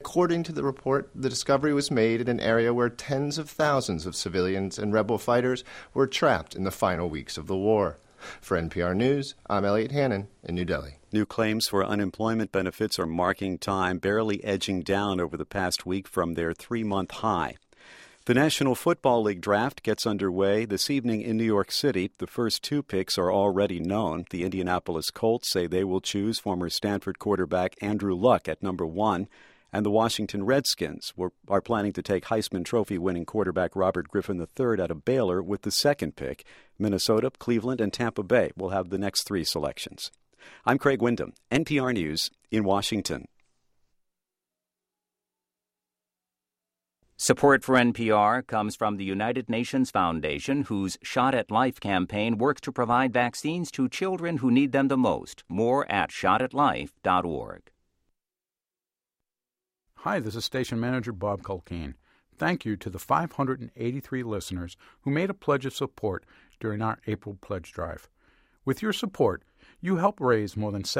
According to the report, the discovery was made in an area where tens of thousands of civilians and rebel fighters were trapped in the final weeks of the war. For NPR News, I'm Elliot Hannon in New Delhi. New claims for unemployment benefits are marking time, barely edging down over the past week from their 3-month high. The National Football League draft gets underway this evening in New York City. The first 2 picks are already known. The Indianapolis Colts say they will choose former Stanford quarterback Andrew Luck at number 1. And the Washington Redskins are planning to take Heisman Trophy-winning quarterback Robert Griffin III out of Baylor with the 2nd pick. Minnesota, Cleveland, and Tampa Bay will have the next 3 selections. I'm Craig Wyndham, NPR News in Washington. Support for NPR comes from the United Nations Foundation, whose Shot at Life campaign works to provide vaccines to children who need them the most. More at shotatlife.org. Hi, this is Station Manager Bob Culkeen. Thank you to the 583 listeners who made a pledge of support during our April pledge drive. With your support, you help raise more than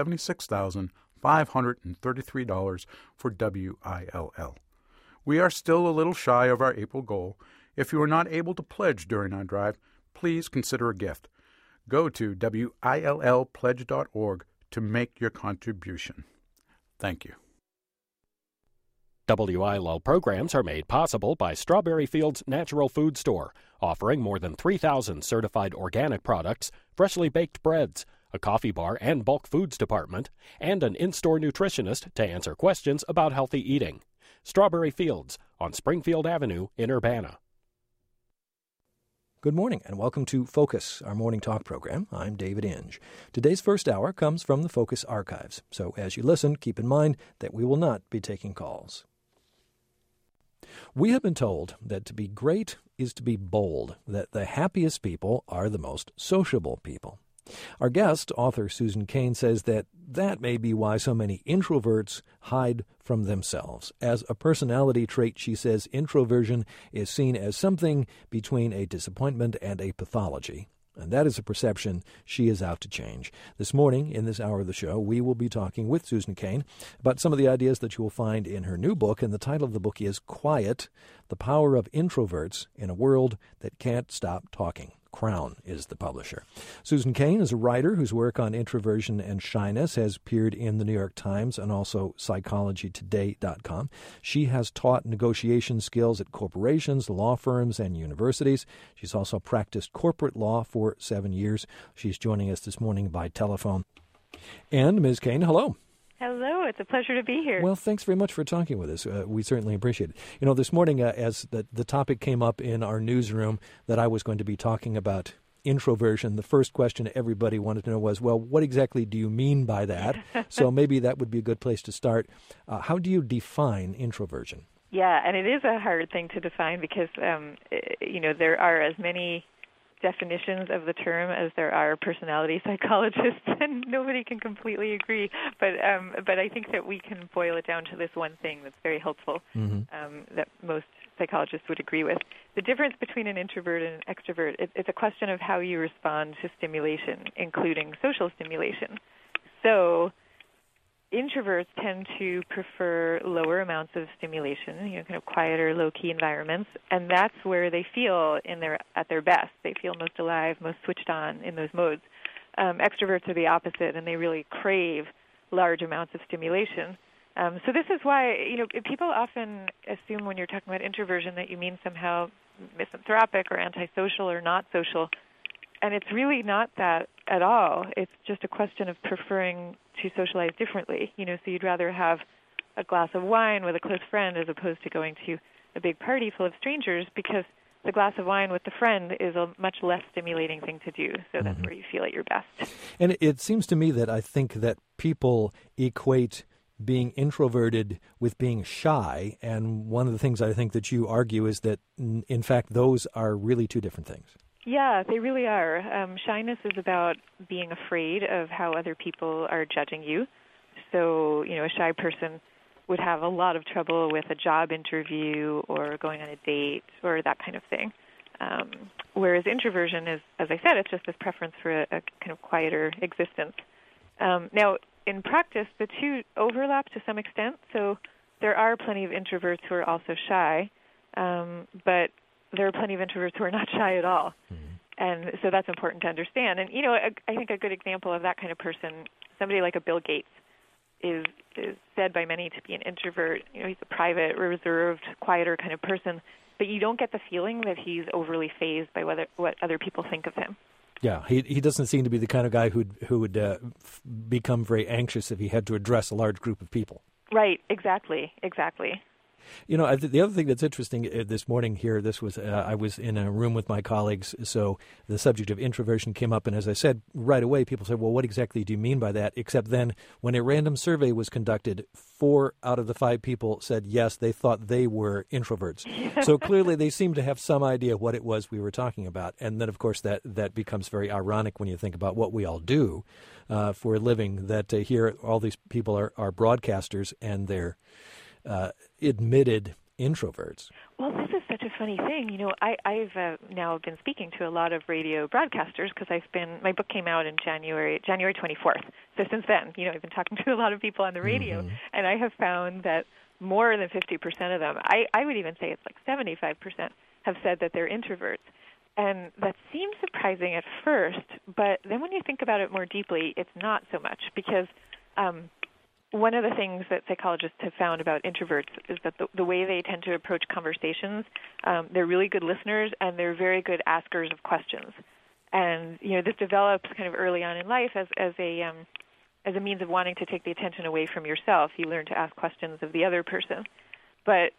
$76,533 for WILL. We are still a little shy of our April goal. If you are not able to pledge during our drive, please consider a gift. Go to WILLpledge.org to make your contribution. Thank you. WILL programs are made possible by Strawberry Fields Natural Food Store, offering more than 3,000 certified organic products, freshly baked breads, a coffee bar and bulk foods department, and an in-store nutritionist to answer questions about healthy eating. Strawberry Fields on Springfield Avenue in Urbana. Good morning and welcome to Focus, our morning talk program. I'm David Inge. Today's first hour comes from the Focus archives, so as you listen, keep in mind that we will not be taking calls. We have been told that to be great is to be bold, that the happiest people are the most sociable people. Our guest, author Susan Cain, says that may be why so many introverts hide from themselves. As a personality trait, she says introversion is seen as something between a disappointment and a pathology. And that is a perception she is out to change. This morning, in this hour of the show, we will be talking with Susan Cain about some of the ideas that you will find in her new book. And the title of the book is Quiet, The Power of Introverts in a World That Can't Stop Talking. Crown is the publisher. Susan Cain is a writer whose work on introversion and shyness has appeared in the New York Times and also psychologytoday.com. She has taught negotiation skills at corporations, law firms, and universities. She's also practiced corporate law for 7 years. She's joining us this morning by telephone. And Ms. Cain, hello. Hello, it's a pleasure to be here. Well, thanks very much for talking with us. We certainly appreciate it. You know, this morning, as the topic came up in our newsroom that I was going to be talking about introversion, the first question everybody wanted to know was, well, what exactly do you mean by that? So maybe that would be a good place to start. How do you define introversion? Yeah, and it is a hard thing to define because, there are as many definitions of the term as there are personality psychologists, and nobody can completely agree. But I think that we can boil it down to this one thing that's very helpful, that most psychologists would agree with. The difference between an introvert and an extrovert, it's a question of how you respond to stimulation, including social stimulation. So introverts tend to prefer lower amounts of stimulation, kind of quieter, low-key environments, and that's where they feel at their best. They feel most alive, most switched on in those modes. Extroverts are the opposite, and they really crave large amounts of stimulation. So this is why, people often assume when you're talking about introversion that you mean somehow misanthropic or antisocial or not social, and it's really not that at all. It's just a question of preferring to socialize differently. So you'd rather have a glass of wine with a close friend as opposed to going to a big party full of strangers, because the glass of wine with the friend is a much less stimulating thing to do. So that's where you feel at your best. And it seems to me that I think that people equate being introverted with being shy. And one of the things I think that you argue is that, in fact, those are really two different things. Yeah, they really are. Shyness is about being afraid of how other people are judging you. So, a shy person would have a lot of trouble with a job interview or going on a date or that kind of thing. Whereas introversion is, as I said, it's just this preference for a kind of quieter existence. Now, in practice, the two overlap to some extent. So there are plenty of introverts who are also shy, but there are plenty of introverts who are not shy at all. And so that's important to understand. And, I think a good example of that kind of person, somebody like a Bill Gates, is said by many to be an introvert. He's a private, reserved, quieter kind of person, but you don't get the feeling that he's overly fazed by what other people think of him. Yeah, he doesn't seem to be the kind of guy who would become very anxious if he had to address a large group of people. Right, exactly. The other thing that's interesting this morning here, I was in a room with my colleagues, so the subject of introversion came up, and as I said, right away people said, well, what exactly do you mean by that? Except then, when a random survey was conducted, 4 out of the 5 people said yes, they thought they were introverts. So clearly they seemed to have some idea what it was we were talking about. And then, of course, that becomes very ironic when you think about what we all do for a living, that here all these people are broadcasters, and they're admitted introverts. Well, this is such a funny thing. I've now been speaking to a lot of radio broadcasters because my book came out in January 24th. So since then, I've been talking to a lot of people on the radio, and I have found that more than 50% of them, I would even say it's like 75%, have said that they're introverts. And that seems surprising at first, but then when you think about it more deeply, it's not so much, because one of the things that psychologists have found about introverts is that the way they tend to approach conversations, they're really good listeners, and they're very good askers of questions. And this develops kind of early on in life as a means of wanting to take the attention away from yourself. You learn to ask questions of the other person. But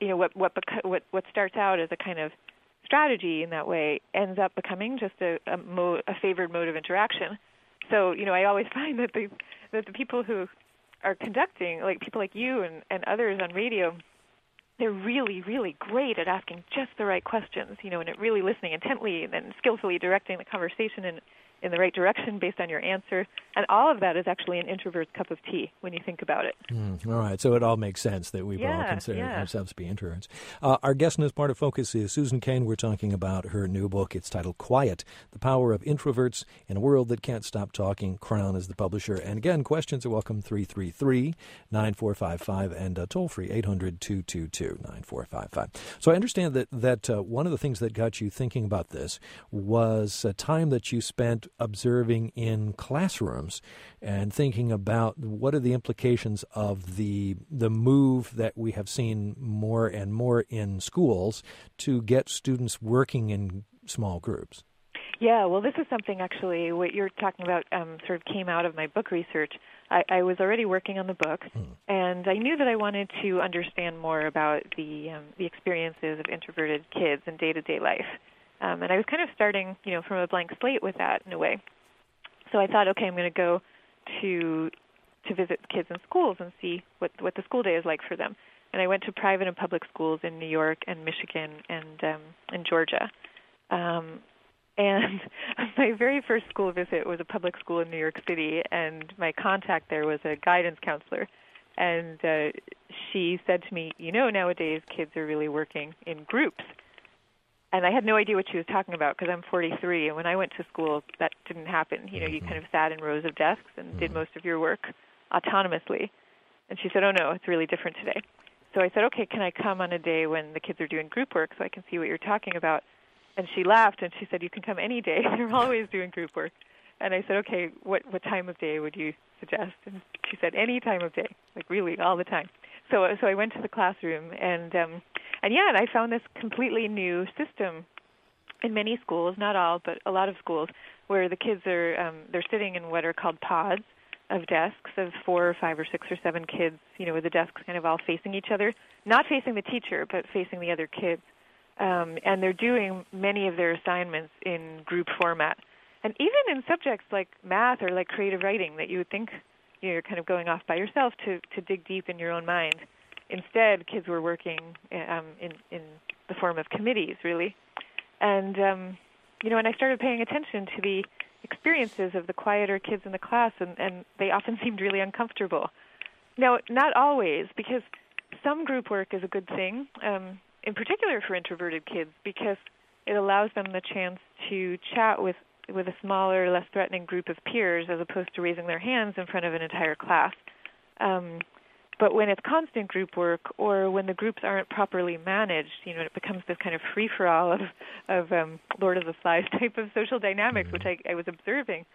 what starts out as a kind of strategy in that way ends up becoming just a favored mode of interaction. So I always find that the people who are conducting, like people like you and others on radio, they're really, really great at asking just the right questions, and at really listening intently and then skillfully directing the conversation in the right direction based on your answer. And all of that is actually an introvert's cup of tea when you think about it. All right. So it all makes sense that we all consider ourselves to be introverts. Our guest in this part of Focus is Susan Cain. We're talking about her new book. It's titled Quiet, The Power of Introverts in a World That Can't Stop Talking. Crown is the publisher. And again, questions are welcome, 333-9455, and toll-free, 800-222-9455. So I understand that one of the things that got you thinking about this was a time that you spent observing in classrooms and thinking about what are the implications of the move that we have seen more and more in schools to get students working in small groups. Yeah, well, this is something actually, what you're talking about sort of came out of my book research. I was already working on the book, and I knew that I wanted to understand more about the experiences of introverted kids in day-to-day life. And I was kind of starting, from a blank slate with that in a way. So I thought, okay, I'm going to go to visit kids in schools and see what the school day is like for them. And I went to private and public schools in New York and Michigan and in Georgia. And my very first school visit was a public school in New York City, and my contact there was a guidance counselor. And she said to me, nowadays kids are really working in groups. And I had no idea what she was talking about because I'm 43, and when I went to school, that didn't happen. You kind of sat in rows of desks and did most of your work autonomously. And she said, oh, no, it's really different today. So I said, okay, can I come on a day when the kids are doing group work so I can see what you're talking about? And she laughed, and she said, you can come any day. They're always doing group work. And I said, okay, what time of day would you suggest? And she said, any time of day, like really all the time. So I went to the classroom, and I found this completely new system in many schools, not all, but a lot of schools, where the kids are they're sitting in what are called pods of desks of 4 or 5 or 6 or 7 kids, with the desks kind of all facing each other, not facing the teacher, but facing the other kids. And they're doing many of their assignments in group format. And even in subjects like math or like creative writing that you would think you're kind of going off by yourself to dig deep in your own mind. Instead, kids were working in the form of committees, really. And, and I started paying attention to the experiences of the quieter kids in the class, and they often seemed really uncomfortable. Now, not always, because some group work is a good thing, in particular for introverted kids, because it allows them the chance to chat with a smaller, less threatening group of peers as opposed to raising their hands in front of an entire class. But But when it's constant group work, or when the groups aren't properly managed, it becomes this kind of free-for-all of Lord of the Flies type of social dynamics, which I was observing.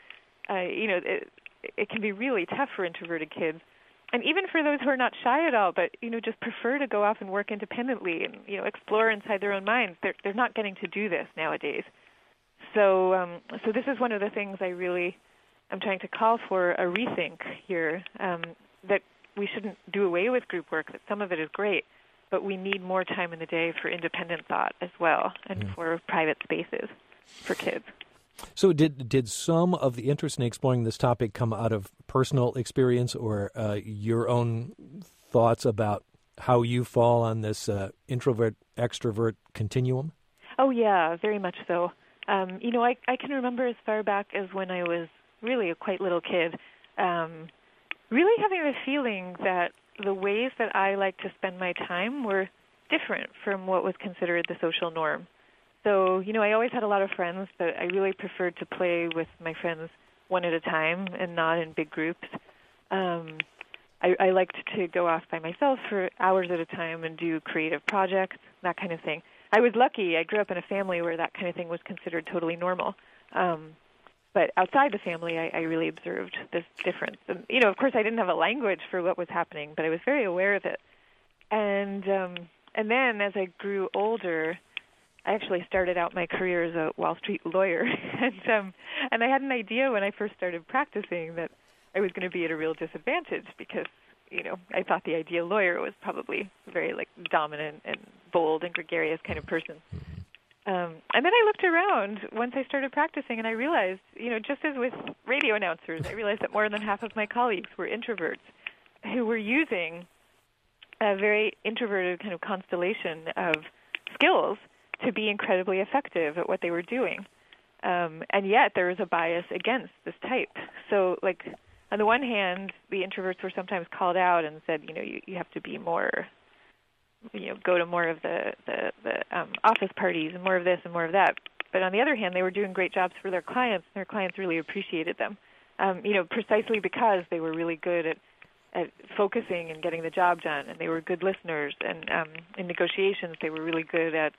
It can be really tough for introverted kids, and even for those who are not shy at all, but just prefer to go off and work independently and explore inside their own minds. They're not getting to do this nowadays. So this is one of the things I'm trying to call for a rethink here, that we shouldn't do away with group work, that some of it is great, but we need more time in the day for independent thought as well, and for private spaces for kids. So did some of the interest in exploring this topic come out of personal experience, or your own thoughts about how you fall on this introvert-extrovert continuum? Oh, yeah, very much so. I can remember as far back as when I was really a quite little kid, really having the feeling that the ways that I like to spend my time were different from what was considered the social norm. So, I always had a lot of friends, but I really preferred to play with my friends one at a time and not in big groups. I liked to go off by myself for hours at a time and do creative projects, that kind of thing. I was lucky. I grew up in a family where that kind of thing was considered totally normal. But outside the family, I really observed this difference. And, of course, I didn't have a language for what was happening, but I was very aware of it. And then as I grew older, I actually started out my career as a Wall Street lawyer. And I had an idea when I first started practicing that I was going to be at a real disadvantage because, I thought the ideal lawyer was probably very, dominant and bold and gregarious kind of person. And then I looked around once I started practicing, and I realized, just as with radio announcers, I realized that more than half of my colleagues were introverts who were using a very introverted kind of constellation of skills to be incredibly effective at what they were doing. And yet there was a bias against this type. So, on the one hand, the introverts were sometimes called out and said, you have to be more, go to more of the office parties and more of this and more of that. But on the other hand, they were doing great jobs for their clients, and their clients really appreciated them, precisely because they were really good at focusing and getting the job done, and they were good listeners. And in negotiations, they were really good at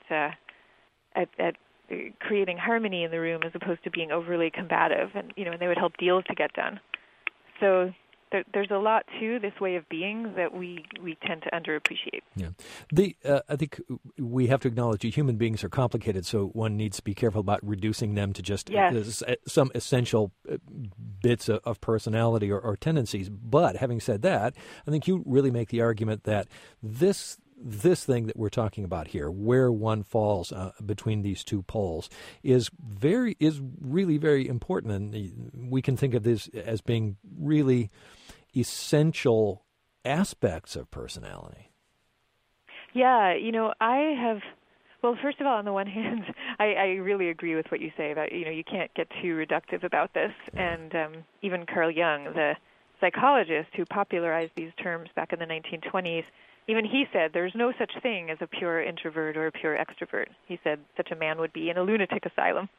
creating harmony in the room as opposed to being overly combative, and they would help deals to get done. So there's a lot to this way of being that we tend to underappreciate. Yeah, I think we have to acknowledge that human beings are complicated, so one needs to be careful about reducing them to just some essential bits of personality or tendencies. But having said that, I think you really make the argument that this thing that we're talking about here, where one falls between these two poles, is really very important, and we can think of this as being really essential aspects of personality. Yeah, first of all, on the one hand, I really agree with what you say about, you can't get too reductive about this. And even Carl Jung, the psychologist who popularized these terms back in the 1920s, even he said there's no such thing as a pure introvert or a pure extrovert. He said such a man would be in a lunatic asylum.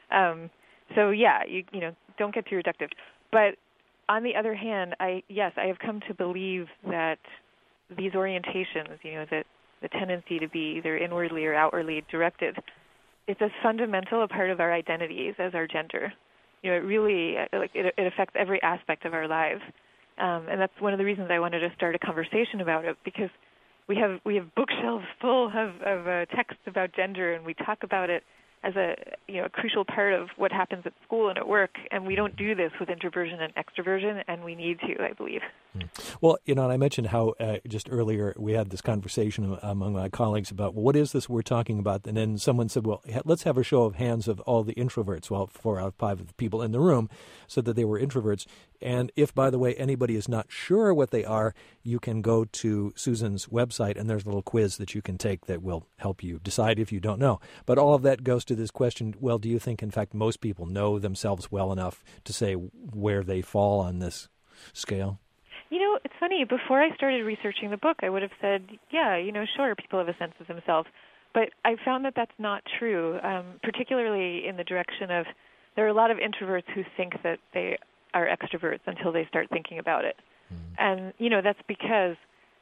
So yeah, you don't get too reductive. But on the other hand, I have come to believe that these orientations, that the tendency to be either inwardly or outwardly directed, it's as fundamental a part of our identities as our gender. It really it affects every aspect of our lives. And that's one of the reasons I wanted to start a conversation about it, because we have bookshelves full of texts about gender, and we talk about it as a crucial part of what happens at school and at work, and we don't do this with introversion and extroversion, and we need to, I believe. Well, and I mentioned how just earlier we had this conversation among my colleagues about, well, what is this we're talking about? And then someone said, well, let's have a show of hands of all the introverts. Well, 4 out of 5 of the people in the room said that they were introverts. And if, by the way, anybody is not sure what they are, you can go to Susan's website, and there's a little quiz that you can take that will help you decide if you don't know. But all of that goes to this question, well, do you think, in fact, most people know themselves well enough to say where they fall on this scale? It's funny. Before I started researching the book, I would have said, yeah, sure, people have a sense of themselves. But I found that that's not true, particularly in the direction of there are a lot of introverts who think that they are extroverts until they start thinking about it. And, that's because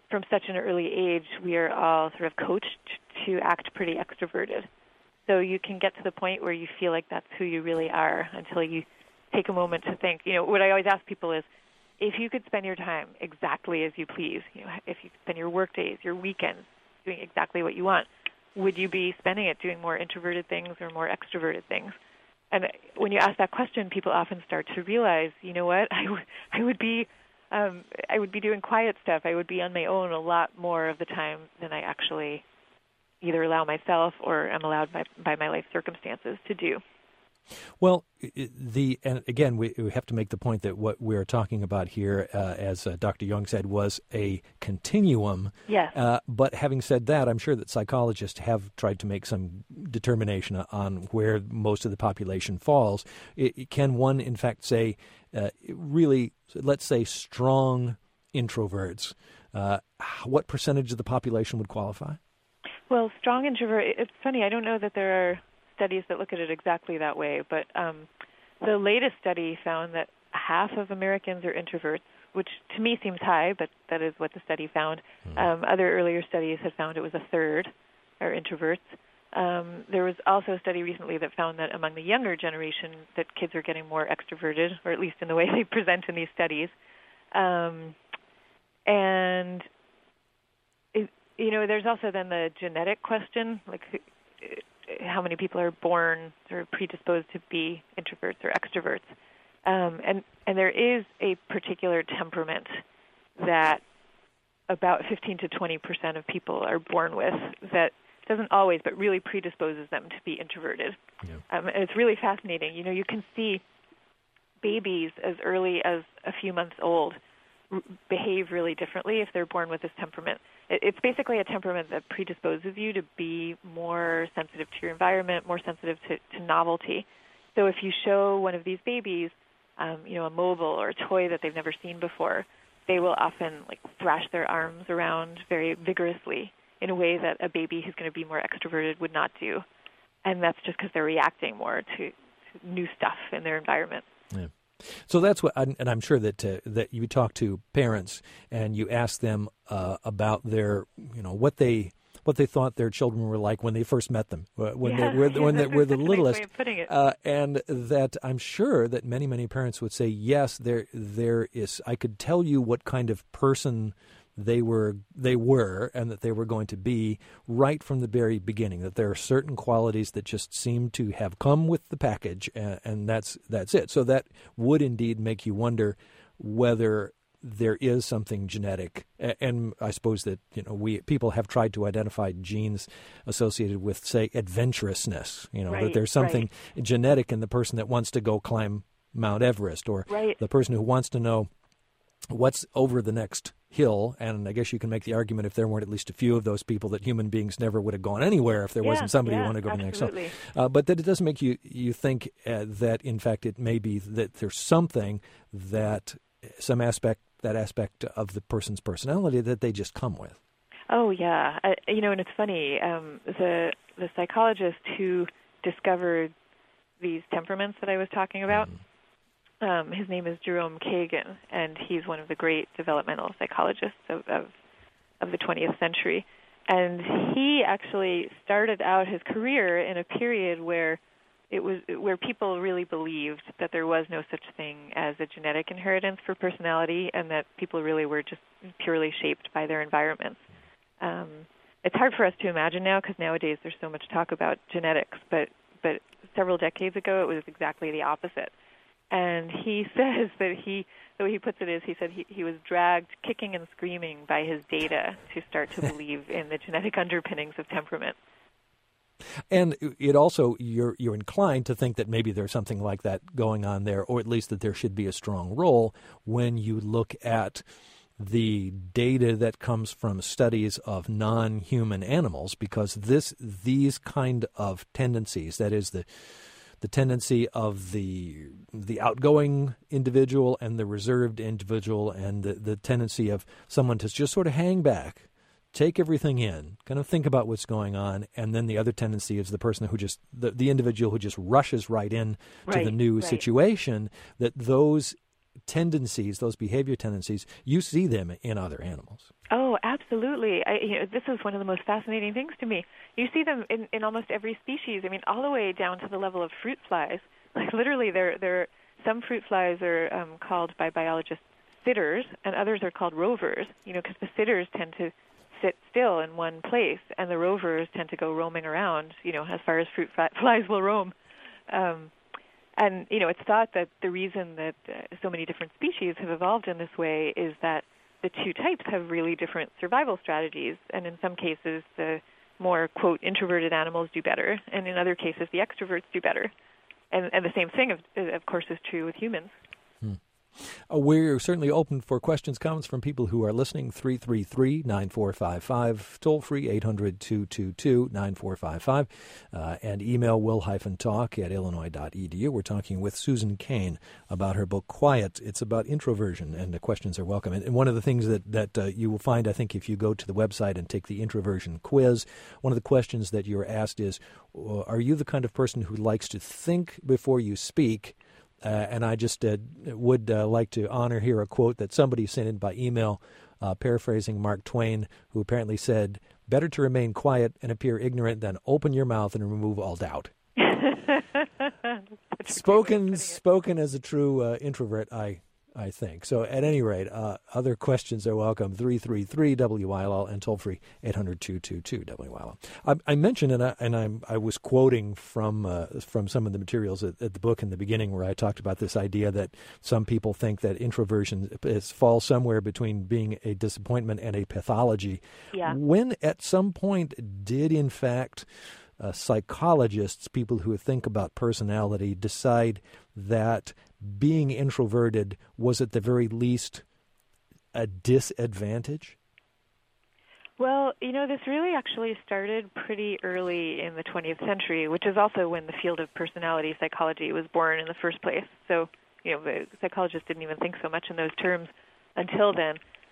from such an early age, we are all sort of coached to act pretty extroverted. So you can get to the point where you feel like that's who you really are until you take a moment to think. What I always ask people is, if you could spend your time exactly as you please, if you spend your work days, your weekends doing exactly what you want, would you be spending it doing more introverted things or more extroverted things? And when you ask that question, people often start to realize, you know what, I would be doing quiet stuff. I would be on my own a lot more of the time than I actually either allow myself or am allowed by my life circumstances to do. Well, and again, we have to make the point that what we're talking about here, as Dr. Young said, was a continuum. Yes. But having said that, I'm sure that psychologists have tried to make some determination on where most of the population falls. Can one, in fact, say really, let's say, strong introverts? What percentage of the population would qualify? Well, strong introvert, it's funny, I don't know that there are studies that look at it exactly that way, but the latest study found that half of Americans are introverts, which to me seems high, but that is what the study found. Other earlier studies had found it was a third are introverts. There was also a study recently that found that among the younger generation that kids are getting more extroverted, or at least in the way they present in these studies. And there's also then the genetic question, like how many people are born sort of predisposed to be introverts or extroverts. And there is a particular temperament that about 15 to 20% of people are born with that doesn't always, but really predisposes them to be introverted. Yeah. And it's really fascinating. You can see babies as early as a few months old behave really differently if they're born with this temperament. It's basically a temperament that predisposes you to be more sensitive to your environment, more sensitive to novelty. So if you show one of these babies, a mobile or a toy that they've never seen before, they will often thrash their arms around very vigorously in a way that a baby who's going to be more extroverted would not do. And that's just because they're reacting more to new stuff in their environment. Yeah. So that's what, and I'm sure that you talk to parents and you ask them about their, what they thought their children were like when they first met them, when they were the littlest, nice way of putting it. And that I'm sure that many parents would say, yes, there is. I could tell you what kind of person they were, and that they were going to be right from the very beginning. That there are certain qualities that just seem to have come with the package, and that's it. So that would indeed make you wonder whether there is something genetic. And I suppose that people have tried to identify genes associated with, say, adventurousness. Right, that there's something genetic in the person that wants to go climb Mount Everest, or the person who wants to know what's over the next hill. And I guess you can make the argument, if there weren't at least a few of those people, that human beings never would have gone anywhere if there wasn't somebody who wanted to go to the next hill. But that it does make you think that, in fact, it may be that there's something that that aspect of the person's personality that they just come with. Oh, yeah. And it's funny. The psychologist who discovered these temperaments that I was talking about, his name is Jerome Kagan, and he's one of the great developmental psychologists of the 20th century. And he actually started out his career in a period where people really believed that there was no such thing as a genetic inheritance for personality, and that people really were just purely shaped by their environments. It's hard for us to imagine now, because nowadays there's so much talk about genetics, but several decades ago it was exactly the opposite. And he says that the way he puts it is, he said he was dragged kicking and screaming by his data to start to believe in the genetic underpinnings of temperament. And it also, you're inclined to think that maybe there's something like that going on there, or at least that there should be a strong role when you look at the data that comes from studies of non-human animals, because these kind of tendencies, that is the tendency of the outgoing individual and the reserved individual, and the tendency of someone to just sort of hang back, take everything in, kind of think about what's going on, and then the other tendency is the person who just, the individual who just rushes right in to the new situation, that those tendencies, those behavior tendencies, you see them in other animals. Oh, absolutely. This is one of the most fascinating things to me. You see them in almost every species. I mean, all the way down to the level of fruit flies. Like literally, some fruit flies are called by biologists sitters, and others are called rovers. Because the sitters tend to sit still in one place, and the rovers tend to go roaming around. As far as fruit flies will roam. And it's thought that the reason that so many different species have evolved in this way is that the two types have really different survival strategies, and in some cases the more, quote, introverted animals do better, and in other cases the extroverts do better. And the same thing, of course, is true with humans. We're certainly open for questions, comments from people who are listening. 333-9455, toll free 800-222-9455, and email will-talk@illinois.edu. We're talking with Susan Cain about her book Quiet. It's about introversion, and the questions are welcome. And one of the things that you will find, I think, if you go to the website and take the introversion quiz, one of the questions that you're asked is, are you the kind of person who likes to think before you speak? And I just would like to honor here a quote that somebody sent in by email, paraphrasing Mark Twain, who apparently said, "Better to remain quiet and appear ignorant than open your mouth and remove all doubt." Spoken as a true introvert, I think. So at any rate, other questions are welcome. 333-WILL and toll free 800-222-WILL. I mentioned, and I was quoting from some of the materials at the book in the beginning, where I talked about this idea that some people think that introversion falls somewhere between being a disappointment and a pathology. Yeah. When at some point did, in fact, psychologists, people who think about personality, decide that being introverted was at the very least a disadvantage? Well, this really actually started pretty early in the 20th century, which is also when the field of personality psychology was born in the first place. So, the psychologists didn't even think so much in those terms until then.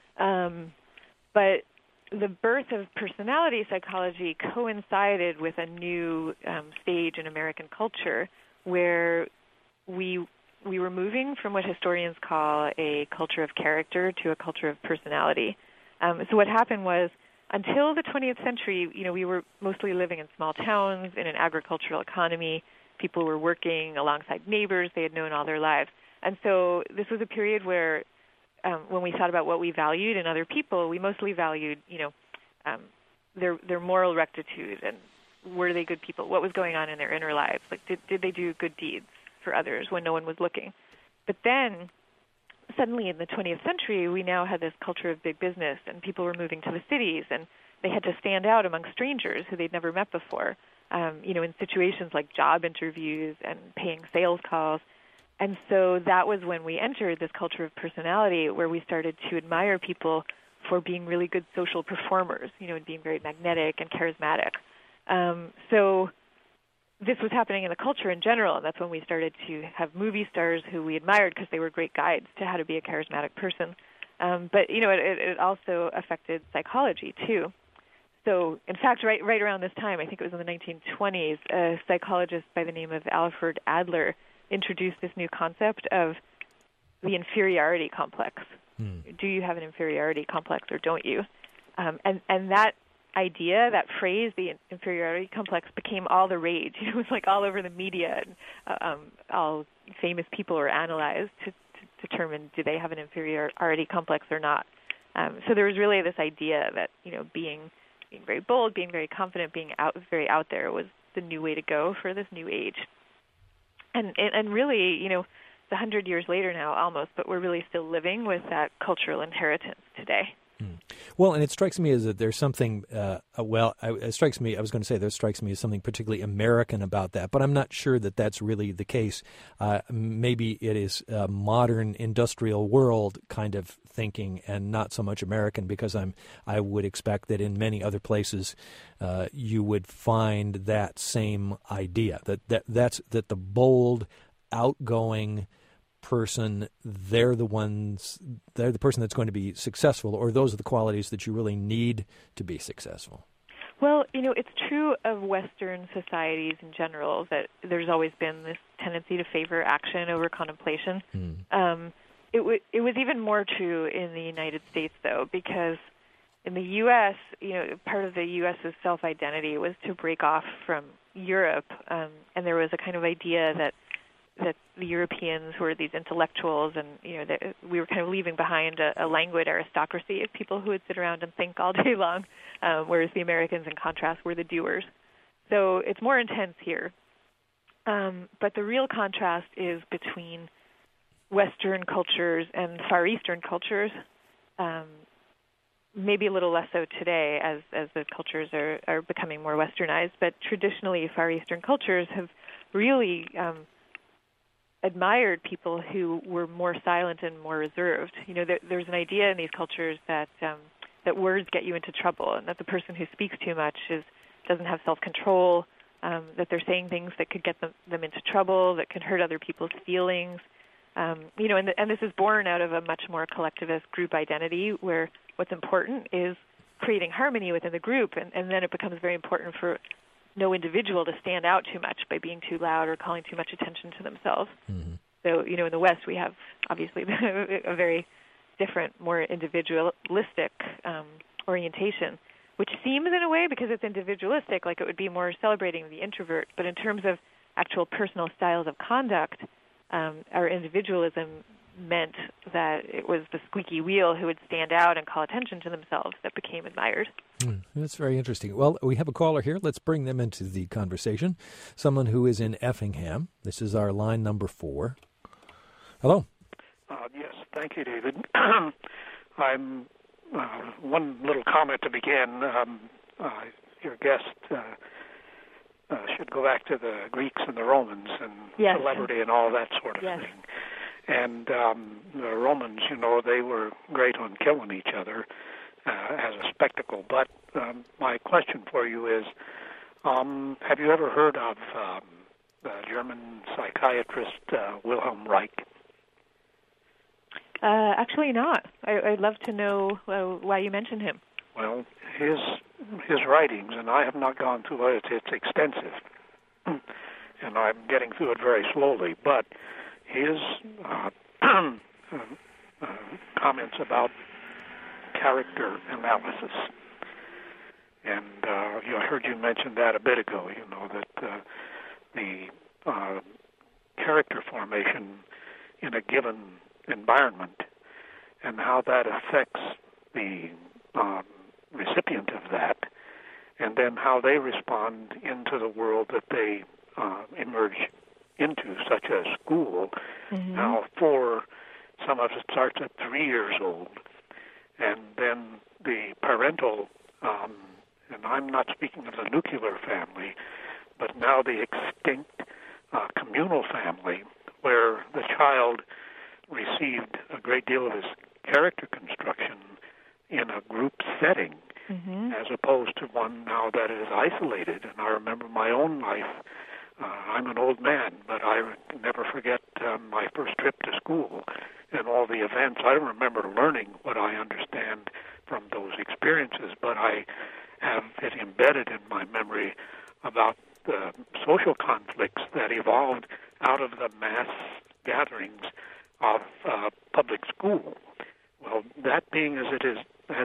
But the birth of personality psychology coincided with a new stage in American culture where we were moving from what historians call a culture of character to a culture of personality. So what happened was, until the 20th century, we were mostly living in small towns in an agricultural economy. People were working alongside neighbors they had known all their lives. And so this was a period where when we thought about what we valued in other people, we mostly valued, their moral rectitude and were they good people? What was going on in their inner lives? Like, did they do good deeds for others when no one was looking? But then, suddenly in the 20th century, we now had this culture of big business, and people were moving to the cities, and they had to stand out among strangers who they'd never met before, in situations like job interviews and paying sales calls. And so that was when we entered this culture of personality, where we started to admire people for being really good social performers, and being very magnetic and charismatic. So this was happening in the culture in general, and that's when we started to have movie stars who we admired because they were great guides to how to be a charismatic person. But, it also affected psychology, too. So, in fact, right around this time, I think it was in the 1920s, a psychologist by the name of Alfred Adler introduced this new concept of the inferiority complex. Do you have an inferiority complex or don't you? And that idea, that phrase, the inferiority complex, became all the rage. It was like all over the media, and all famous people were analyzed to determine do they have an inferiority complex or not. So there was really this idea that being very bold, being very confident, being very out there was the new way to go for this new age. And really, it's 100 years later now almost, but we're really still living with that cultural inheritance today. Well, and it strikes me as that there's something, it strikes me as something particularly American about that, but I'm not sure that that's really the case. Maybe it is a modern industrial world kind of thinking and not so much American, because I would expect that in many other places you would find that same idea, that the bold, outgoing person, they're the person that's going to be successful, or those are the qualities that you really need to be successful. Well, it's true of Western societies in general that there's always been this tendency to favor action over contemplation. it was even more true in the United States, though, because in the U.S., part of the U.S.'s self-identity was to break off from Europe, and there was a kind of idea that the Europeans were these intellectuals, and we were kind of leaving behind a languid aristocracy of people who would sit around and think all day long, whereas the Americans, in contrast, were the doers. So it's more intense here. But the real contrast is between Western cultures and Far Eastern cultures, maybe a little less so today as the cultures are becoming more Westernized, but traditionally Far Eastern cultures have really admired people who were more silent and more reserved. There's an idea in these cultures that words get you into trouble, and that the person who speaks too much doesn't have self-control, that they're saying things that could get them into trouble, that could hurt other people's feelings. And this is born out of a much more collectivist group identity, where what's important is creating harmony within the group, and then it becomes very important for no individual to stand out too much by being too loud or calling too much attention to themselves. Mm-hmm. So, in the West, we have obviously a very different, more individualistic orientation, which seems in a way, because it's individualistic, like it would be more celebrating the introvert. But in terms of actual personal styles of conduct, our individualism meant that it was the squeaky wheel who would stand out and call attention to themselves that became admired. That's very interesting. Well, we have a caller here. Let's bring them into the conversation. Someone who is in Effingham. This is our line number 4. Hello. Yes, thank you, David. I'm one little comment to begin. Your guest should go back to the Greeks and the Romans and yes. celebrity and all that sort of yes. thing. And the Romans, they were great on killing each other as a spectacle. But my question for you is, have you ever heard of the German psychiatrist Wilhelm Reich? Actually not. I'd love to know why you mentioned him. Well, his writings, and I have not gone through it, it's extensive, and I'm getting through it very slowly, but his comments about character analysis, and I heard you mention that a bit ago, that the character formation in a given environment and how that affects the recipient of that, and then how they respond into the world that they emerge into, such as school. Mm-hmm. Now, some of it starts at 3 years old, and then the parental, and I'm not speaking of the nuclear family, but now the extinct communal family, where the child received a great deal of his character construction in a group setting, mm-hmm. as opposed to one now that is isolated. And I remember my own life. I'm an old man, but I never forget my first trip to school and all the events. I don't remember learning what I understand from those experiences, but I have it embedded in my memory about the social conflicts that evolved out of the mass gatherings of public school. Well, that being as it is,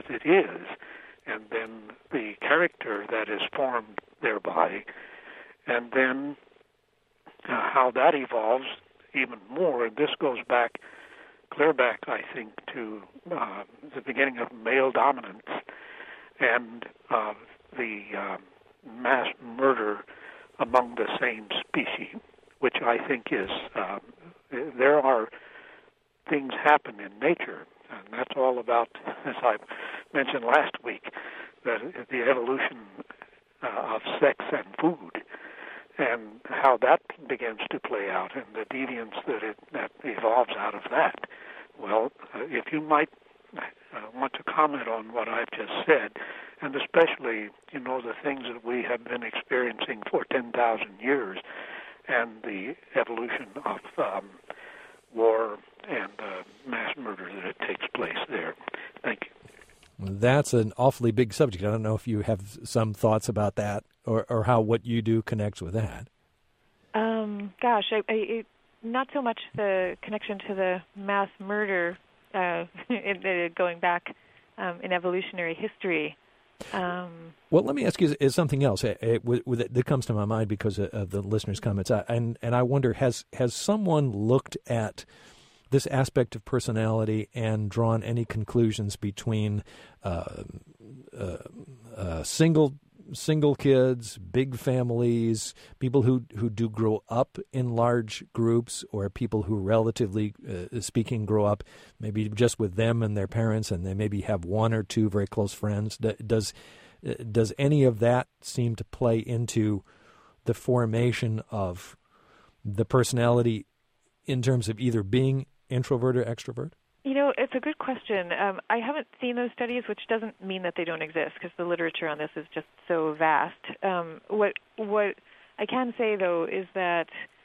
and then the character that is formed thereby, and then how that evolves even more. And this goes clear back, I think, to the beginning of male dominance and the mass murder among the same species, which I think is, there are things happen in nature, and that's all about, as I mentioned last week, the evolution of sex and food, and how that begins to play out, and the deviance that evolves out of that. Well, if you might want to comment on what I've just said, and especially, the things that we have been experiencing for 10,000 years, and the evolution of war and mass murder that it takes place there. Thank you. That's an awfully big subject. I don't know if you have some thoughts about that, or how what you do connects with that. Gosh, not so much the connection to the mass murder going back in evolutionary history. Well, let me ask you something else that comes to my mind because of the listeners' comments. And I wonder, has someone looked at this aspect of personality and drawn any conclusions between single kids, big families, people who do grow up in large groups, or people who, relatively speaking, grow up maybe just with them and their parents, and they maybe have one or two very close friends? Does any of that seem to play into the formation of the personality in terms of either being introvert or extrovert? You know, it's a good question. I haven't seen those studies, which doesn't mean that they don't exist, because the literature on this is just so vast. What I can say, though, is that,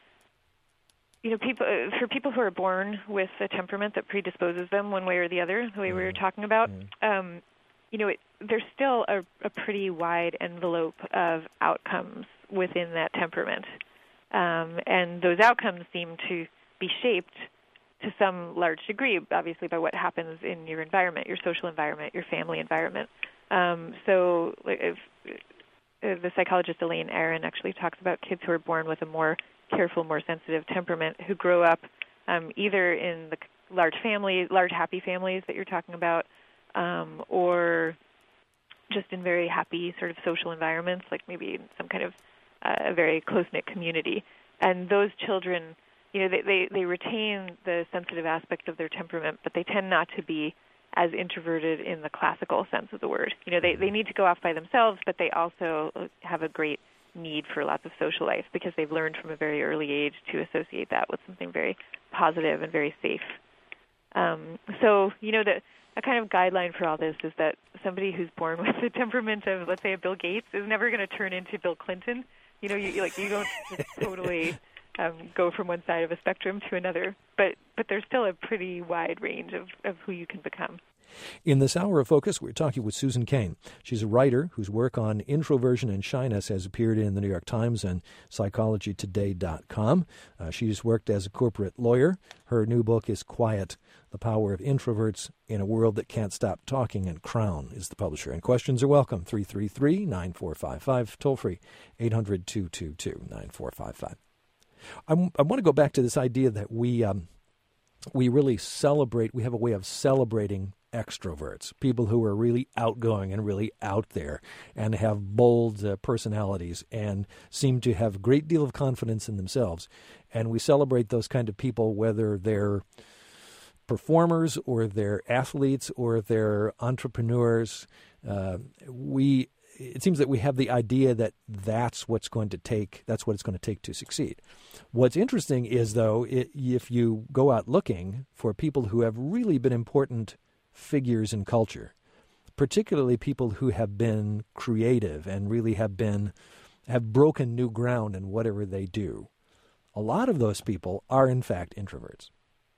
you know, for people who are born with a temperament that predisposes them one way or the other, the way we were talking about, you know, there's still a pretty wide envelope of outcomes within that temperament, and those outcomes seem to be shaped to some large degree, obviously, by what happens in your environment, your social environment, your family environment. So if the psychologist Elaine Aron actually talks about kids who are born with a more careful, more sensitive temperament who grow up either in the large happy families that you're talking about, or just in very happy sort of social environments, like maybe in some kind of a very close-knit community. And those children, you know, they retain the sensitive aspect of their temperament, but they tend not to be as introverted in the classical sense of the word. You know, they need to go off by themselves, but they also have a great need for lots of social life because they've learned from a very early age to associate that with something very positive and very safe. So, you know, a kind of guideline for all this is that somebody who's born with the temperament of, let's say, a Bill Gates is never going to turn into Bill Clinton. You know, you don't just totally go from one side of a spectrum to another, but there's still a pretty wide range of who you can become. In this hour of Focus, we're talking with Susan Cain. She's a writer whose work on introversion and shyness has appeared in the New York Times and PsychologyToday.com. She's worked as a corporate lawyer. Her new book is Quiet, The Power of Introverts in a World That Can't Stop Talking, and Crown is the publisher. And questions are welcome, 333-9455, toll-free, 800-222-9455. I want to go back to this idea that we really celebrate, we have a way of celebrating extroverts, people who are really outgoing and really out there and have bold personalities and seem to have a great deal of confidence in themselves. And we celebrate those kind of people, whether they're performers or they're athletes or they're entrepreneurs. It seems that we have the idea that that's what it's going to take to succeed. What's interesting is, though, if you go out looking for people who have really been important figures in culture, particularly people who have been creative and really have broken new ground in whatever they do, a lot of those people are, in fact, introverts.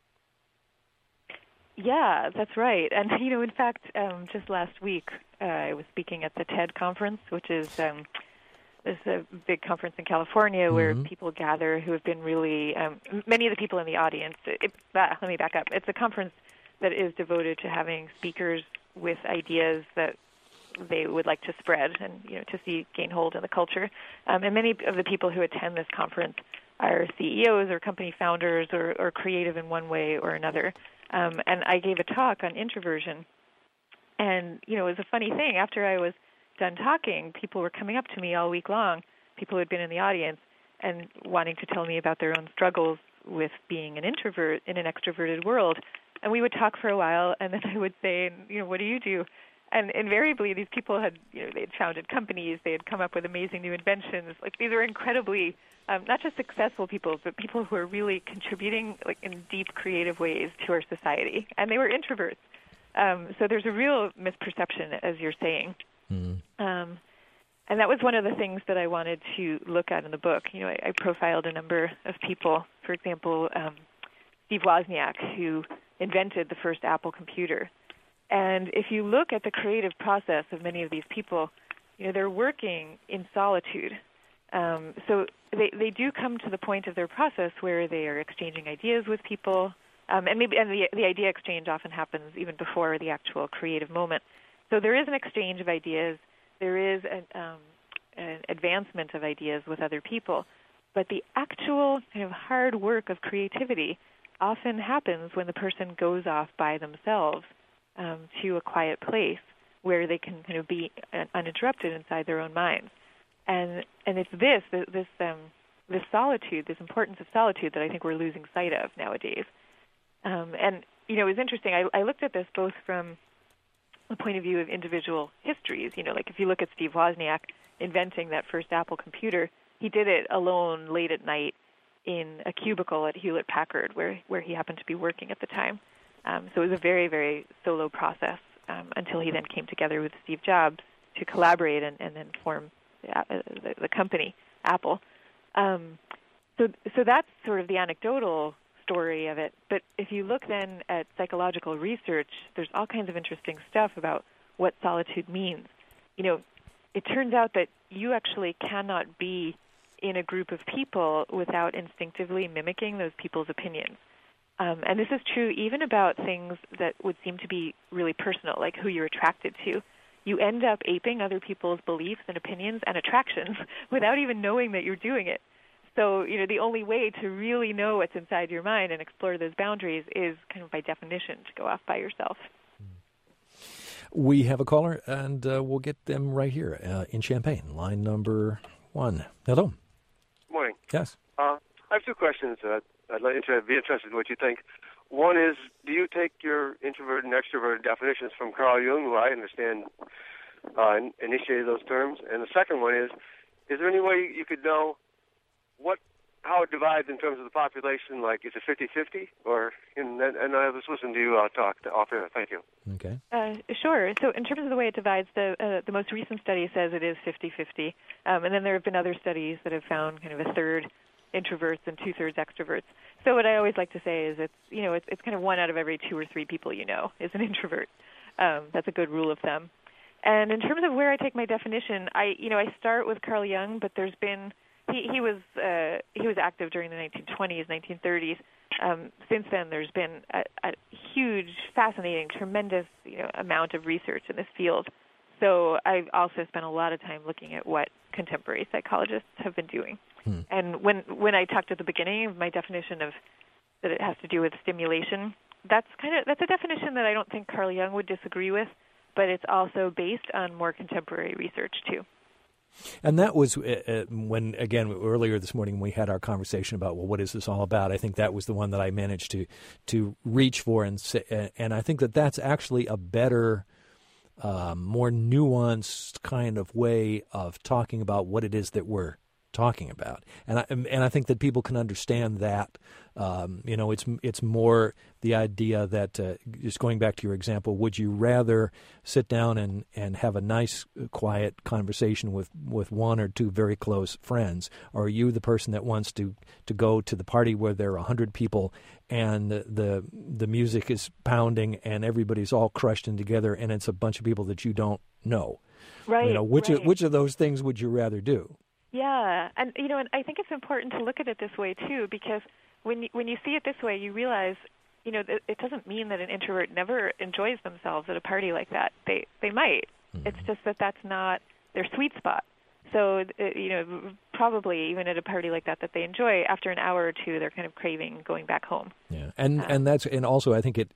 Yeah, that's right. And, you know, in fact, just last week, I was speaking at the TED conference, which is a big conference in California where people gather who have been really, many of the people in the audience, let me back up. It's a conference that is devoted to having speakers with ideas that they would like to spread and, you know, to gain hold in the culture. And many of the people who attend this conference are CEOs or company founders or creative in one way or another. And I gave a talk on introversion. And, you know, it was a funny thing. After I was done talking, people were coming up to me all week long, people who had been in the audience, and wanting to tell me about their own struggles with being an introvert in an extroverted world. And we would talk for a while, and then I would say, you know, what do you do? And invariably, these people had, you know, they had founded companies, they had come up with amazing new inventions. Like, these are incredibly, not just successful people, but people who are really contributing, like, in deep, creative ways to our society. And they were introverts. So there's a real misperception, as you're saying. And that was one of the things that I wanted to look at in the book. You know, I profiled a number of people. For example, Steve Wozniak, who invented the first Apple computer. And if you look at the creative process of many of these people, you know, they're working in solitude. So they do come to the point of their process where they are exchanging ideas with people, and the idea exchange often happens even before the actual creative moment. So there is an exchange of ideas. There is an advancement of ideas with other people, but the actual kind of hard work of creativity often happens when the person goes off by themselves to a quiet place where they can kind of be uninterrupted inside their own minds. And it's this solitude, this importance of solitude that I think we're losing sight of nowadays. And it was interesting. I looked at this both from the point of view of individual histories. Like if you look at Steve Wozniak inventing that first Apple computer, he did it alone late at night in a cubicle at Hewlett-Packard where he happened to be working at the time. So it was a very, very solo process until he then came together with Steve Jobs to collaborate and then form the company, Apple. So that's sort of the anecdotal story of it. But if you look then at psychological research, there's all kinds of interesting stuff about what solitude means. It turns out that you actually cannot be in a group of people without instinctively mimicking those people's opinions. And this is true even about things that would seem to be really personal, like who you're attracted to. You end up aping other people's beliefs and opinions and attractions without even knowing that you're doing it. So, the only way to really know what's inside your mind and explore those boundaries is kind of by definition to go off by yourself. We have a caller, and we'll get them right here in Champaign. Line number 1. Hello. Morning. Yes. I have two questions. I'd be interested in what you think. One is, do you take your introvert and extrovert definitions from Carl Jung, who I understand initiated those terms? And the second one is there any way you could know how it divides in terms of the population? Like, is it 50-50? And I was listening to you talk off air. Thank you. Okay. Sure. So in terms of the way it divides, the most recent study says it is 50-50. And then there have been other studies that have found kind of a third introverts and 2/3 extroverts. So what I always like to say is it's kind of 1 out of every 2 or 3 people is an introvert. That's a good rule of thumb. And in terms of where I take my definition, I start with Carl Jung, but there's been he was active during the 1920s, 1930s. Since then, there's been a huge, fascinating, tremendous amount of research in this field. So I've also spent a lot of time looking at what contemporary psychologists have been doing. And when I talked at the beginning of my definition of that it has to do with stimulation, that's a definition that I don't think Carl Jung would disagree with, but it's also based on more contemporary research too. And that was when, again, earlier this morning we had our conversation about, well, what is this all about? I think that was the one that I managed to reach for, and I think that that's actually a better, more nuanced kind of way of talking about what it is that we're talking about, and I think that people can understand that. It's more the idea that just going back to your example, would you rather sit down and have a nice, quiet conversation with 1 or 2 very close friends, or are you the person that wants to go to the party where there are 100 people and the music is pounding and everybody's all crushed in together and it's a bunch of people that you don't know? Right. Which of those things would you rather do? Yeah, and and I think it's important to look at it this way too, because when you see it this way, you realize it doesn't mean that an introvert never enjoys themselves at a party like that. They might. Mm-hmm. It's just that that's not their sweet spot. So probably even at a party like that they enjoy, after an hour or 2, they're kind of craving going back home. Yeah, and also I think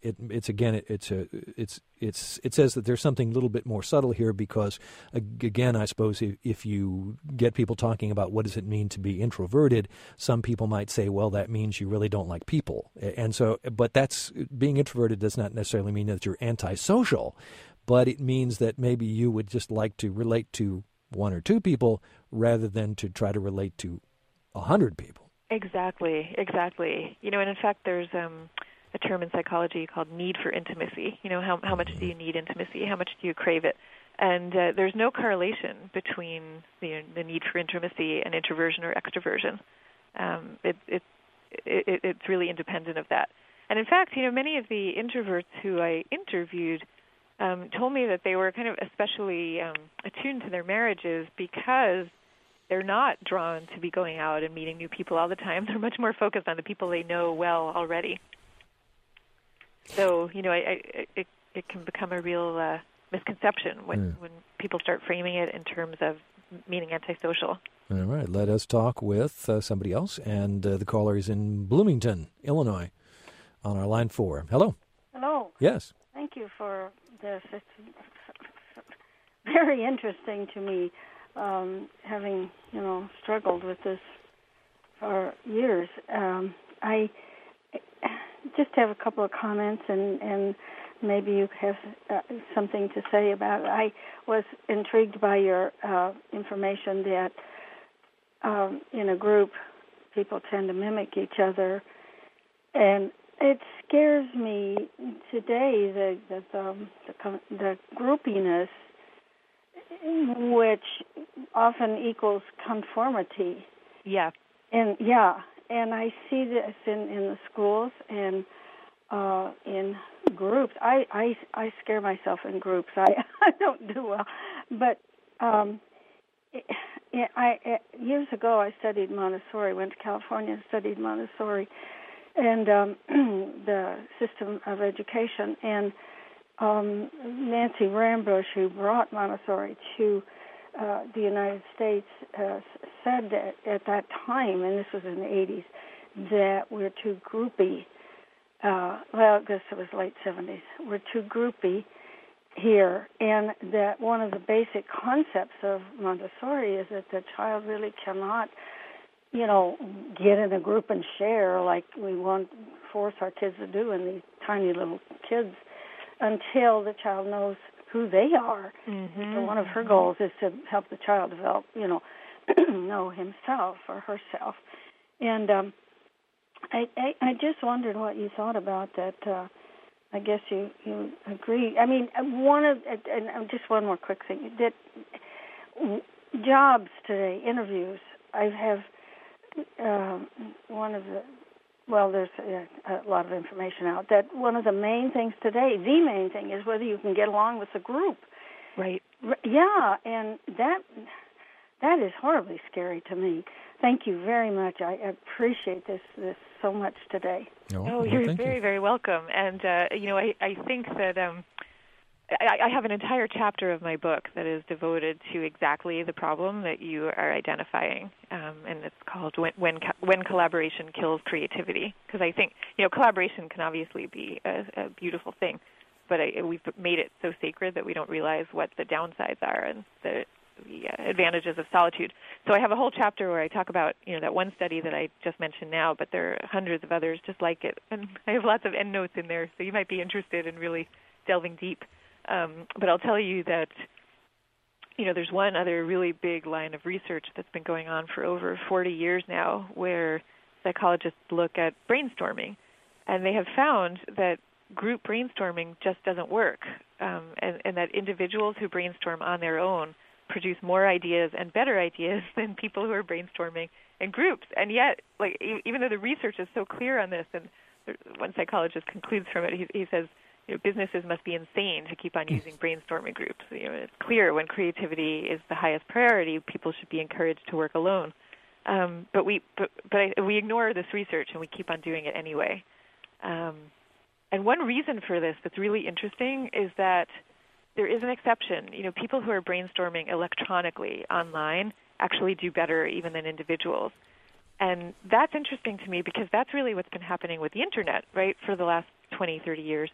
it says that there's something a little bit more subtle here, because again, I suppose if you get people talking about what does it mean to be introverted, some people might say, well, that means you really don't like people, and so, but that's being introverted does not necessarily mean that you're antisocial, but it means that maybe you would just like to relate to 1 or 2 people rather than to try to relate to 100 people. Exactly. And in fact, there's a term in psychology called need for intimacy. How much do you need intimacy? How much do you crave it? And there's no correlation between the need for intimacy and introversion or extroversion. It's really independent of that. And in fact, many of the introverts who I interviewed told me that they were kind of especially attuned to their marriages because they're not drawn to be going out and meeting new people all the time. They're much more focused on the people they know well already. So, it can become a real misconception when people start framing it in terms of meaning antisocial. All right, let us talk with somebody else, and the caller is in Bloomington, Illinois, on our line 4. Hello. Hello. Yes. Thank you for this. It's very interesting to me, having, struggled with this for years. I just have a couple of comments, and maybe you have something to say about it. I was intrigued by your information that in a group, people tend to mimic each other, and it scares me today the groupiness, which often equals conformity. Yeah. And I see this in the schools and in groups. I scare myself in groups. I don't do well, but years ago I studied Montessori. Went to California and studied Montessori and the system of education. And Nancy Rambusch, who brought Montessori to the United States, said that at that time, and this was in the 80s, that we're too groupy. I guess it was late 70s. We're too groupy here, and that one of the basic concepts of Montessori is that the child really cannot, get in a group and share like we want to force our kids to do in these tiny little kids until the child knows who they are. Mm-hmm. So one of her goals is to help the child develop, know himself or herself. And I just wondered what you thought about that. I guess you agree. I mean, and just one more quick thing. That jobs today, interviews, I have there's a lot of information out, that one of the main things today, the main thing, is whether you can get along with the group. Right. Yeah, and that is horribly scary to me. Thank you very much. I appreciate this so much today. You're very, very welcome. And, I think that I have an entire chapter of my book that is devoted to exactly the problem that you are identifying, and it's called When Collaboration Kills Creativity. Because I think, collaboration can obviously be a beautiful thing, but we've made it so sacred that we don't realize what the downsides are and the advantages of solitude. So I have a whole chapter where I talk about, that one study that I just mentioned now, but there are hundreds of others just like it. And I have lots of endnotes in there, so you might be interested in really delving deep. But I'll tell you that, there's one other really big line of research that's been going on for over 40 years now, where psychologists look at brainstorming. And they have found that group brainstorming just doesn't work, and that individuals who brainstorm on their own produce more ideas and better ideas than people who are brainstorming in groups. And yet, even though the research is so clear on this, and one psychologist concludes from it, he says, businesses must be insane to keep on using brainstorming groups. It's clear when creativity is the highest priority, people should be encouraged to work alone. But we ignore this research and we keep on doing it anyway. And one reason for this that's really interesting is that there is an exception. People who are brainstorming electronically online actually do better even than individuals. And that's interesting to me because that's really what's been happening with the Internet, right, for the last 20, 30 years.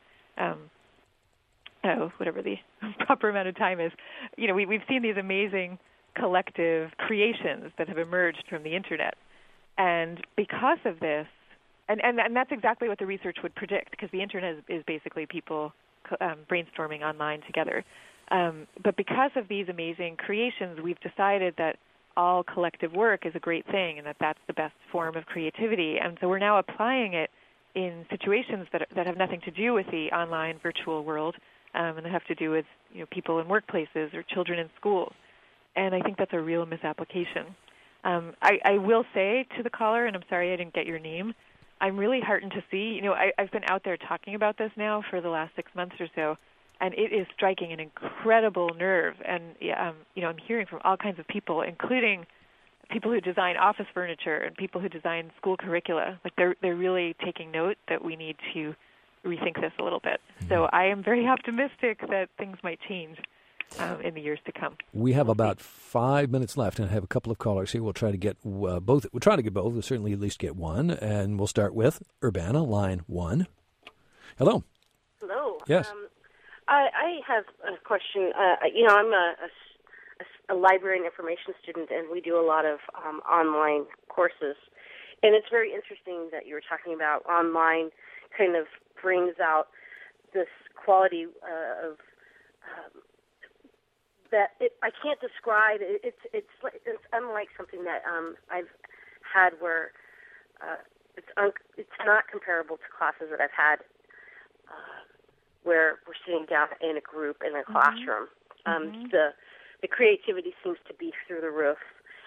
Whatever the proper amount of time is. We've seen these amazing collective creations that have emerged from the Internet. And because of this, and that's exactly what the research would predict, because the Internet is basically people brainstorming online together. But because of these amazing creations, we've decided that all collective work is a great thing and that that's the best form of creativity. And so we're now applying it in situations that have nothing to do with the online virtual world, and that have to do with people in workplaces or children in schools. And I think that's a real misapplication. I will say to the caller, and I'm sorry I didn't get your name, I'm really heartened to see, I've been out there talking about this now for the last 6 months or so, and it is striking an incredible nerve. And, I'm hearing from all kinds of people, including people who design office furniture and people who design school curricula, like they're really taking note that we need to rethink this a little bit. So I am very optimistic that things might change in the years to come. We have about 5 minutes left, and I have a couple of callers here. We'll try to get both. We'll try to get both. We'll certainly at least get one, and we'll start with Urbana, line 1. Hello. Hello. Yes. I have a question. I'm a library and information student, and we do a lot of online courses. And it's very interesting that you were talking about online kind of brings out this quality of that I can't describe. It's unlike something that I've had where it's not comparable to classes that I've had where we're sitting down in a group in a classroom. The creativity seems to be through the roof,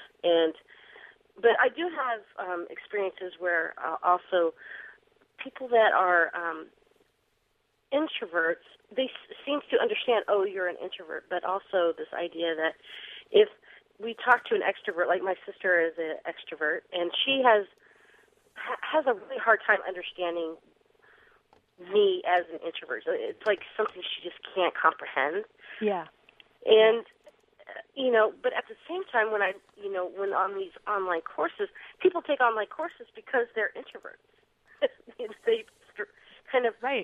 but I do have experiences where also people that are introverts, they seem to understand, oh, you're an introvert, but also this idea that if we talk to an extrovert, like my sister is an extrovert, and she has a really hard time understanding me as an introvert. So it's like something she just can't comprehend. Yeah. And, but at the same time, when on these online courses, people take online courses because they're introverts. They kind of, right.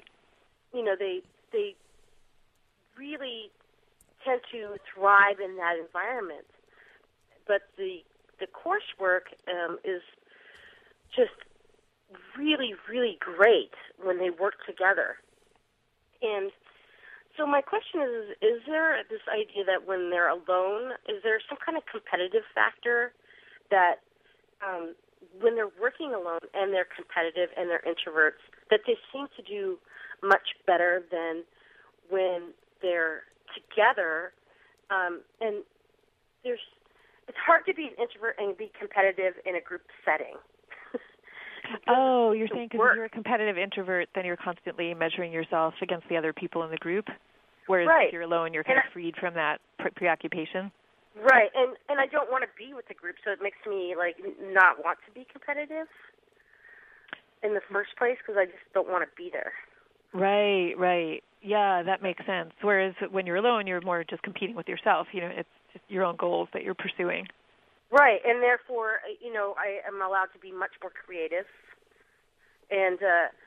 They really tend to thrive in that environment. But the coursework is just really, really great when they work together. And so my question is there this idea that when they're alone, is there some kind of competitive factor that when they're working alone and they're competitive and they're introverts, that they seem to do much better than when they're together? And it's hard to be an introvert and be competitive in a group setting. Oh, you're saying because you're a competitive introvert, then you're constantly measuring yourself against the other people in the group, whereas if you're alone, you're kind of freed from that preoccupation. Right, and I don't want to be with the group, so it makes me not want to be competitive in the first place because I just don't want to be there. Right. Yeah, that makes sense. Whereas when you're alone, you're more just competing with yourself. It's just your own goals that you're pursuing. Right, and therefore, I am allowed to be much more creative, and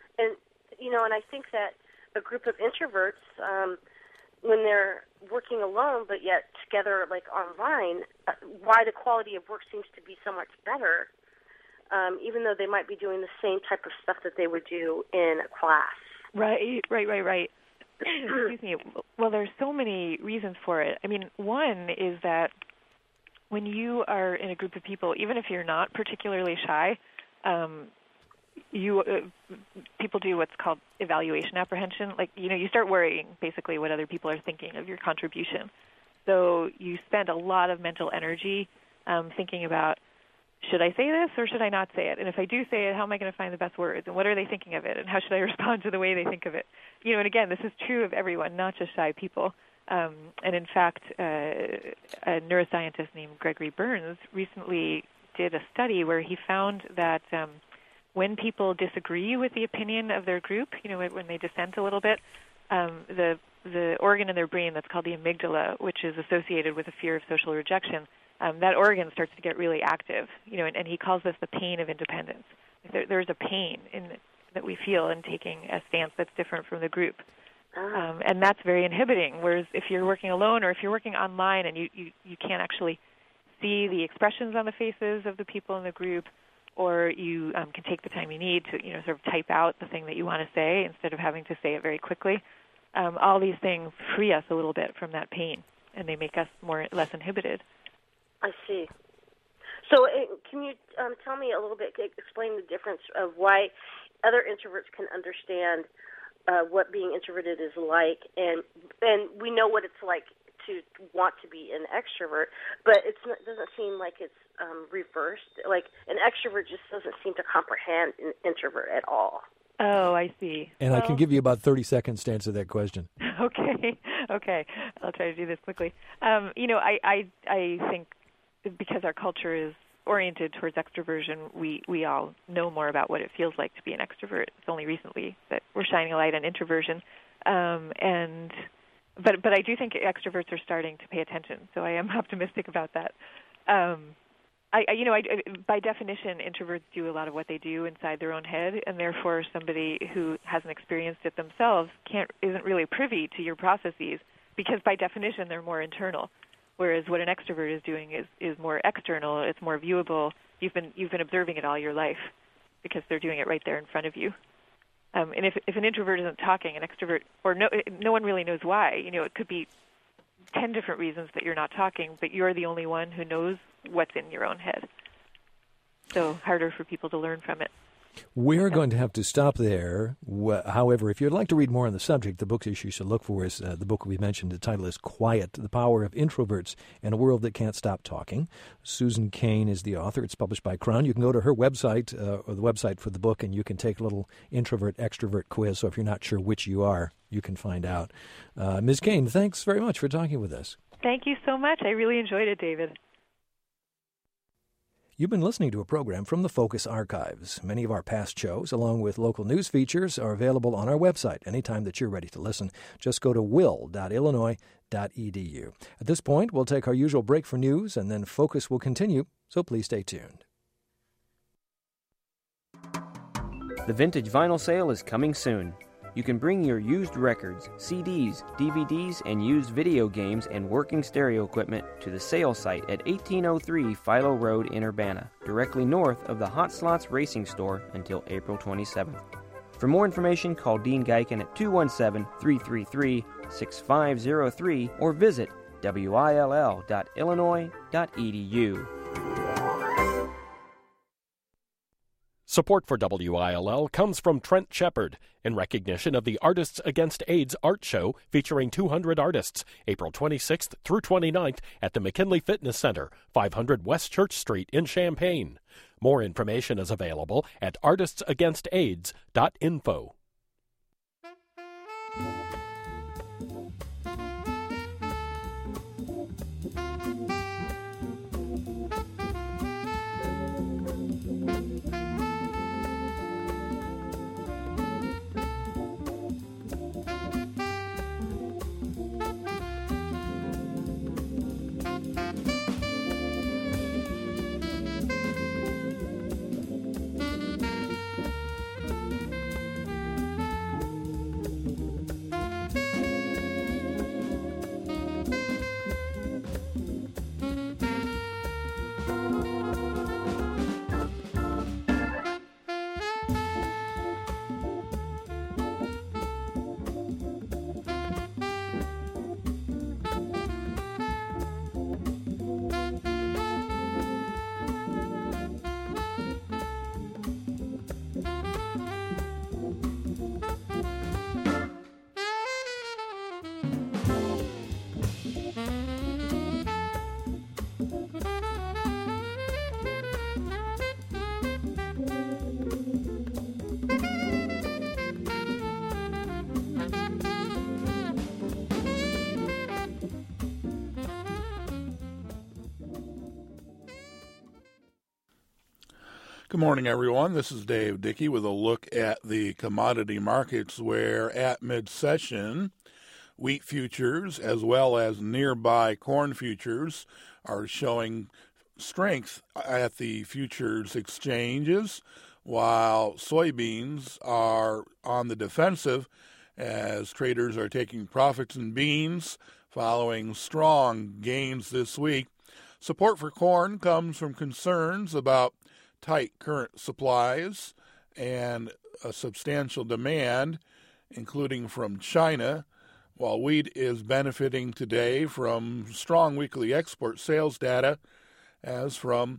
I think that a group of introverts, when they're working alone but yet together, like online, why the quality of work seems to be so much better, even though they might be doing the same type of stuff that they would do in a class. Right. Excuse me. Well, there's so many reasons for it. I mean, one is that when you are in a group of people, even if you're not particularly shy, people do what's called evaluation apprehension. You start worrying basically what other people are thinking of your contribution. So you spend a lot of mental energy thinking about, should I say this or should I not say it? And if I do say it, how am I going to find the best words? And what are they thinking of it? And how should I respond to the way they think of it? And again, this is true of everyone, not just shy people. And in fact, a neuroscientist named Gregory Burns recently did a study where he found that when people disagree with the opinion of their group, when they dissent a little bit, the organ in their brain that's called the amygdala, which is associated with a fear of social rejection, that organ starts to get really active, and he calls this the pain of independence. There's a pain that we feel in taking a stance that's different from the group. And that's very inhibiting, whereas if you're working alone or if you're working online and you can't actually see the expressions on the faces of the people in the group, or you can take the time you need to sort of type out the thing that you want to say instead of having to say it very quickly, all these things free us a little bit from that pain, and they make us less inhibited. I see. So can you tell me a little bit, explain the difference of why other introverts can understand what being introverted is like, and we know what it's like to want to be an extrovert, but it doesn't seem like it's reversed. Like an extrovert just doesn't seem to comprehend an introvert at all. Oh, I see. And I can give you about 30 seconds to answer that question. Okay. I'll try to do this quickly. I think because our culture is oriented towards extroversion, we all know more about what it feels like to be an extrovert. It's only recently that we're shining a light on introversion, but I do think extroverts are starting to pay attention. So I am optimistic about that. By definition, introverts do a lot of what they do inside their own head, and therefore somebody who hasn't experienced it themselves isn't really privy to your processes, because by definition they're more internal. Whereas what an extrovert is doing is more external. It's more viewable. You've been observing it all your life because they're doing it right there in front of you. And if an introvert isn't talking, an extrovert, or no one really knows why. It could be 10 different reasons that you're not talking, but you're the only one who knows what's in your own head. So harder for people to learn from it. We're going to have to stop there. However, if you'd like to read more on the subject, the book issue you should look for is the book we mentioned. The title is Quiet, The Power of Introverts in a World That Can't Stop Talking. Susan Cain is the author. It's published by Crown. You can go to her website, or the website for the book, and you can take a little introvert-extrovert quiz. So if you're not sure which you are, you can find out. Ms. Cain, thanks very much for talking with us. Thank you so much. I really enjoyed it, David. You've been listening to a program from the Focus Archives. Many of our past shows, along with local news features, are available on our website anytime that you're ready to listen. Just go to will.illinois.edu. At this point, we'll take our usual break for news, and then Focus will continue, so please stay tuned. The Vintage Vinyl Sale is coming soon. You can bring your used records, CDs, DVDs, and used video games and working stereo equipment to the sale site at 1803 Philo Road in Urbana, directly north of the Hot Slots Racing Store until April 27th. For more information, call Dean Geiken at 217-333-6503 or visit will.illinois.edu. Support for WILL comes from Trent Shepard in recognition of the Artists Against AIDS art show featuring 200 artists, April 26th through 29th at the McKinley Fitness Center, 500 West Church Street in Champaign. More information is available at artistsagainstaids.info. Good morning, everyone. This is Dave Dickey with a look at the commodity markets, where at mid-session, wheat futures as well as nearby corn futures are showing strength at the futures exchanges, while soybeans are on the defensive as traders are taking profits in beans following strong gains this week. Support for corn comes from concerns about tight current supplies and a substantial demand, including from China, while wheat is benefiting today from strong weekly export sales data as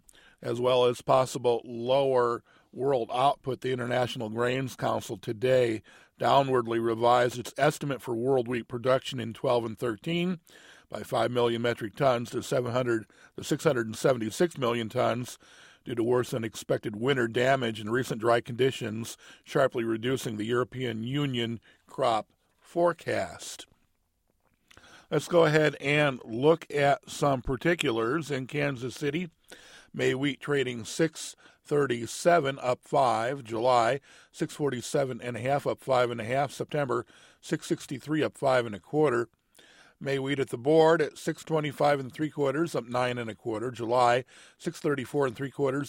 well as possible lower world output. The International Grains Council today downwardly revised its estimate for world wheat production in 12 and 13 by 5 million metric tons to 676 million tons, due to worse than expected winter damage and recent dry conditions, sharply reducing the European Union crop forecast. Let's go ahead and look at some particulars in Kansas City. May wheat trading 637 up 5. July 647.5 up 5.5. September 663 up 5 1/4. May wheat at the board at 625 3/4 up 9 1/4. July 634 3/4